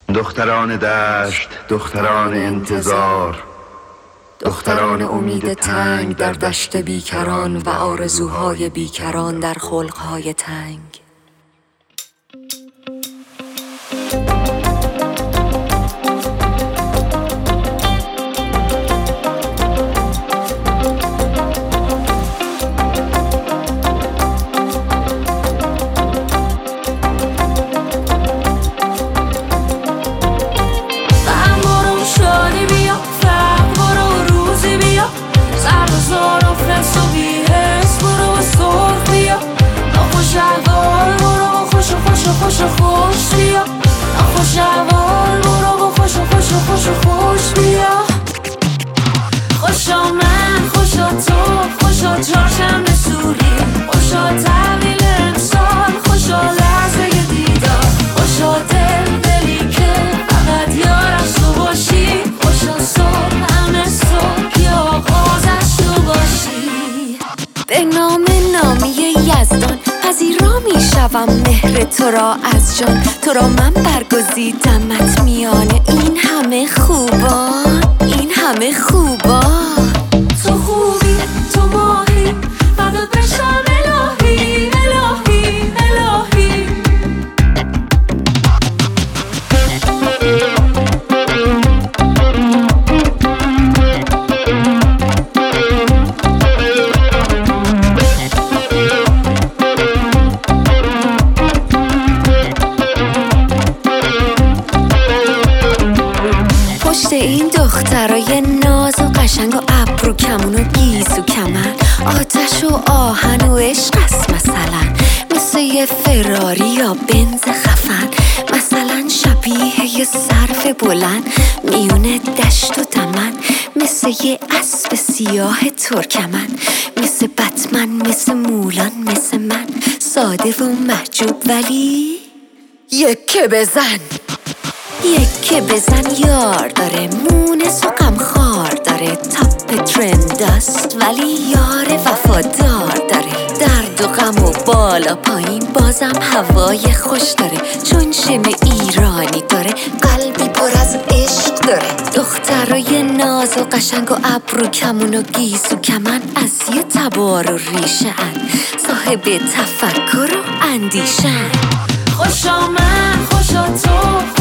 دختران دشت، دختران انتظار، دختران امید تنگ در دشت بیکران و آرزوهای بیکران در خلقهای تنگ. خوش بیا خوش اول برو و خوش بیا خوشا من خوشا تو خوشا چهارشنبه سوری خوشا تحویل امسال خوشا لحظه دیدار خوشا دلی که فقط یارش تو باشی خوشا صبح همه صبح یا آغازش تو باشی به نام نامی یزدان پذیرا می شوم مهر تو را از جان تو را من برگزیدمت میان این همه خوبان این همه خوبان تو خوبی تو ماهی فدات بشم الهی الهی الهی این دخترای ناز و قشنگ و ابرو کمون و گیز و کمن آتش و آهن و عشق است مثلا مثل یه فراری یا بنز خفن مثلا شبیه یه سرف بلند میونه دشت و دمن مثل یه اسب سیاه ترکمن مثل بتمن مثل مولان مثل من ساده و محجوب ولی یکه بزن یکه بزن یار داره مونس و غمخوار داره تاپ ترند است ولی یار وفادار داره درد و غم و بالا پایین بازم هوای خوش داره چون شم ایرانی داره قلبی پر از عشق داره دخترای ناز و قشنگ و ابرو کمون و گیز و کمن از یه تبار و ریشه ان صاحب تفکر و اندیشن خوشا من خوشا تو